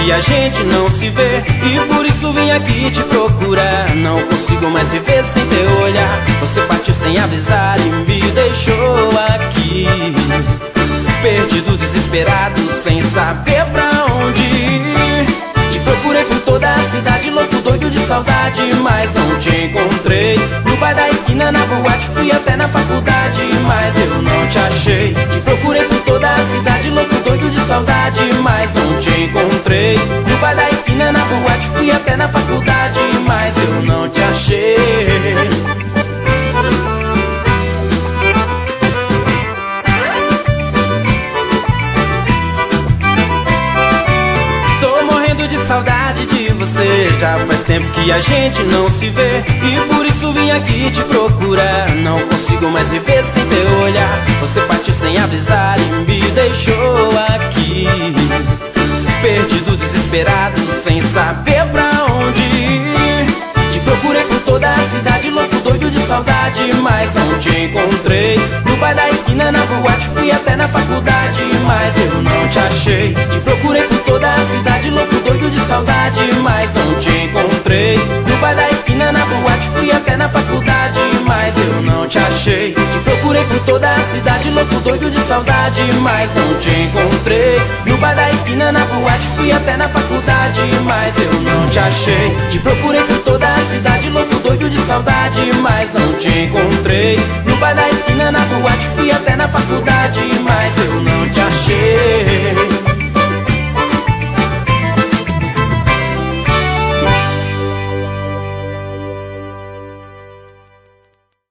que a gente não se vê, e por isso vim aqui te procurar. Não consigo mais viver sem teu olhar. Você partiu sem avisar e me deixou aqui, perdido, desesperado, sem saber pra onde ir. Te procurei por toda a cidade, louco, doido de saudade, mas não te encontrei. No bar da esquina, na boate, fui até na faculdade, mas eu não te achei. Te procurei por toda a cidade, louco, doido de saudade, mas não te encontrei. No bar da esquina, na boate, fui até na faculdade, mas eu não te achei. Saudade de você, já faz tempo que a gente não se vê, e por isso vim aqui te procurar. Não consigo mais viver sem teu olhar. Você partiu sem avisar e me deixou aqui, perdido, desesperado, sem saber pra onde ir. Te procurei por toda a cidade, louco, doido de saudade, mas não te encontrei. No bar da esquina, na boate, fui até na faculdade, mas eu não te achei. Te procurei por toda a cidade, louco, doido de saudade, mas não te encontrei. No bar da esquina, na boate, fui até na faculdade, mas eu não te achei. Te procurei por toda a cidade, louco, doido de saudade, mas não te encontrei. No bar da esquina, na boate, fui até na faculdade, mas eu não te achei. Te procurei por toda a cidade, louco, doido de saudade, mas não te encontrei. No bar da esquina, na boate, fui até na faculdade, mas eu não te achei.